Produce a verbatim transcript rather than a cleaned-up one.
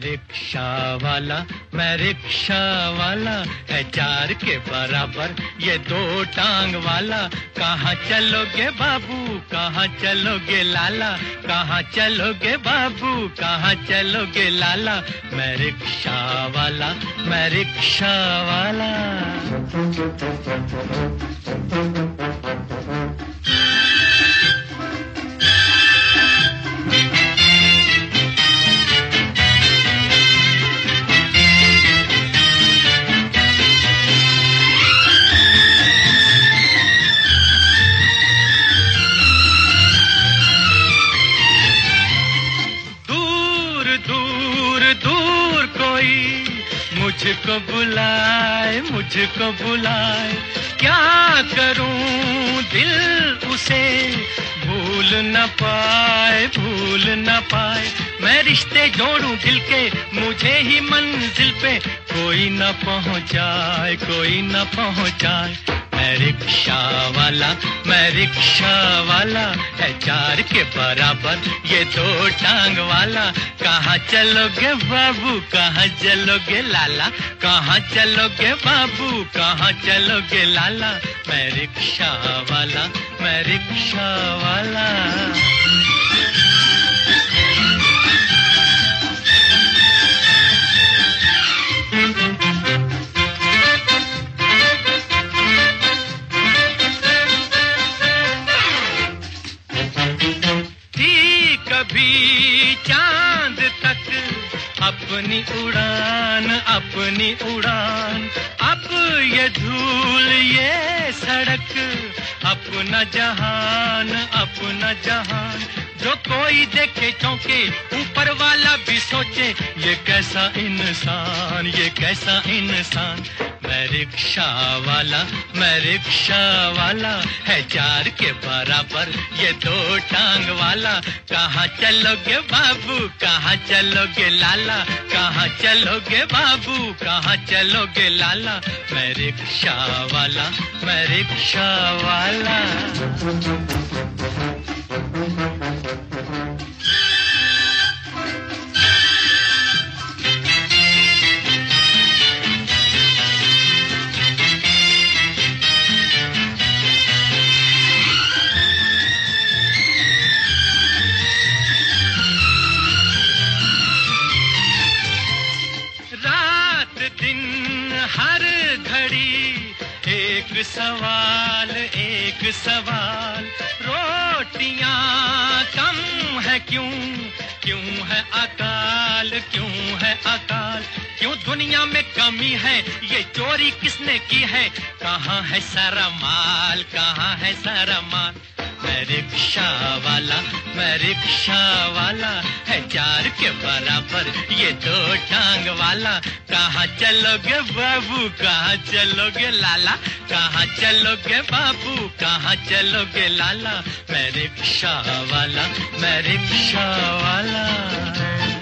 Rickshaw वाला, मैं rickshaw वाला, है चार के बराबर ये दो टांग वाला। कहाँ चलोगे बाबू, कहाँ चलोगे लाला, कहाँ चलोगे बाबू, कहाँ चलोगे लाला। मैं रिक्शा वाला, मैं रिक्शा वाला। मुझको बुलाए, मुझको बुलाए, क्या करूं दिल उसे भूल न पाए, भूल न पाए। मैं रिश्ते जोड़ूं दिल के, मुझे ही मंजिल पे कोई न पहुंचाए, कोई न पहुंचाए। मैं रिक्शा वाला, मैं रिक्शा वाला, है चार के बराबर ये दो टांग वाला। कहाँ चलोगे बाबू, कहाँ चलोगे लाला, कहाँ चलोगे बाबू, कहाँ चलोगे लाला। मैं रिक्शा वाला, मैं रिक्शा वाला। कभी चांद तक अपनी उड़ान, अपनी उड़ान, अब ये धूल ये सड़क, अपना जहान, अपना जहान। जो कोई देखे चौंके, ऊपर वाला भी सोचे ये कैसा इंसान, ये कैसा इंसान। मैं रिक्शा वाला, मैं रिक्शा वाला, है चार के बराबर ये दो टांग वाला। कहाँ चलोगे बाबू, कहाँ चलोगे लाला, कहाँ चलोगे बाबू, कहाँ चलोगे लाला। मैं रिक्शा वाला, मैं रिक्शा वाला। हर घड़ी एक सवाल, एक सवाल, रोटियां कम है क्यों, क्यों है अकाल, क्यों है अकाल। क्यों दुनिया में कमी है, ये चोरी किसने की है। कहाँ है सारा माल, कहाँ है सारा माल। मैं रिक्शा वाला, मैं रिक्शा वाला, है चार के बराबर ये दो टांग वाला। कहाँ चलोगे बाबू, कहाँ चलोगे लाला, कहाँ चलोगे बाबू, कहाँ चलोगे लाला। मैं रिक्शा वाला, मैं रिक्शा वाला।